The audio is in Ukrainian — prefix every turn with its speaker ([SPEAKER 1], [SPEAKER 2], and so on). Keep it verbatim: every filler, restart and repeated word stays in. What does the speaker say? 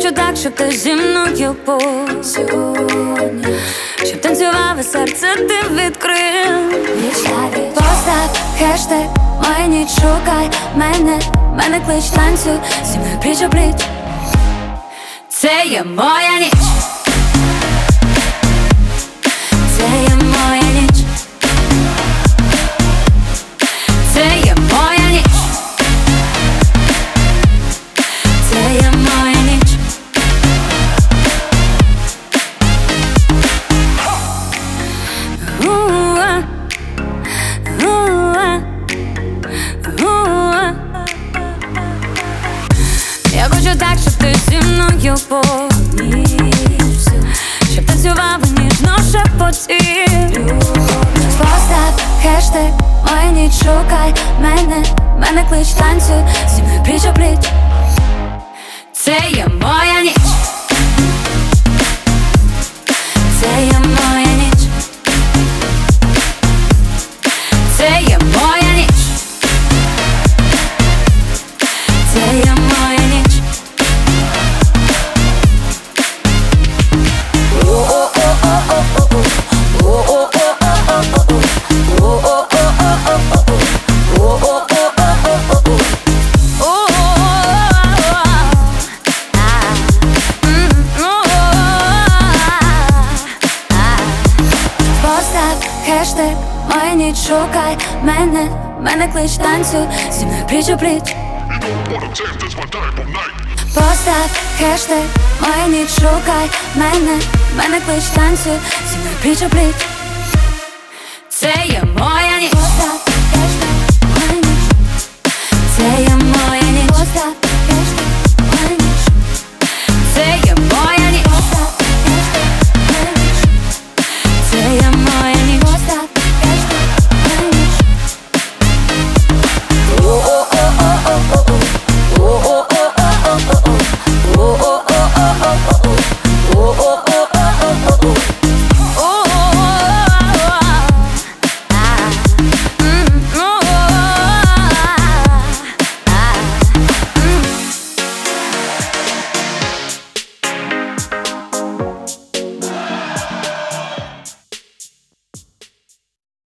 [SPEAKER 1] хочу так, щоб ти зі мною був сьогодні, щоб танцював і серце ти відкрив. Постав хештег, моя ніч, шукай мене, мене клич, танцюй зі мною пліч о пліч. Це є моя ніч. Це є моя ніч. Це є моя ніч. Це є моя ніч. У-а, у-а, у-а. Я хочу так, щоб ти зі мною повністю, щоб танцював і ніжно шепотів. Постав хештег, моя ніч, шукай мене, мене клич, танцюй зі мною пліч о пліч. Це є моя ніч. Це є моя ніч. Це є моя ніч. Це є моя ніч. Хештег, моя ніч, шукай мене, мене клич, танцюй зі мною пліч о пліч. Постав хештег, моя ніч, шукай мене, мене клич, танцюй зі мною пліч о пліч.